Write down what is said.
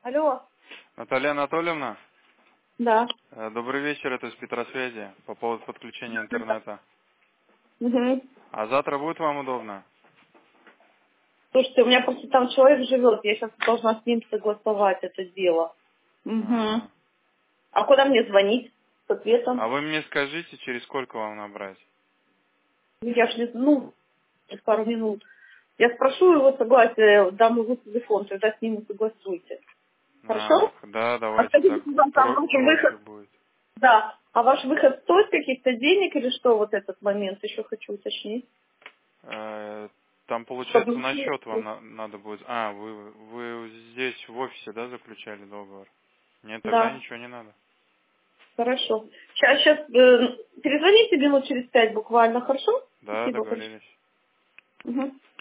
Алло. Наталья Анатольевна, Да. добрый вечер, это из Петросвязи по поводу подключения интернета. Угу. А завтра будет вам удобно? Слушайте, у меня просто там человек живет, я сейчас должна с ним согласовать это дело. Угу. Ага. А куда мне звонить с А ответом? вы мне скажите, через сколько вам набрать? Я ж не, через пару минут. Я спрошу его согласие, дам его телефон, тогда с ним и согласуйте. Хорошо? Да, А давайте скажите, так пожалуйста, а ваш проще выход, будет. да, а ваш выход стоит каких-то денег или что вот этот момент? Еще хочу уточнить. Там, получается, Чтобы... на счет вам надо будет... вы здесь в офисе, да, заключали договор? Нет, тогда Да. ничего не надо. Хорошо. Сейчас перезвоните минут через 5 буквально, хорошо? Да, Спасибо большое. договорились. Мгм.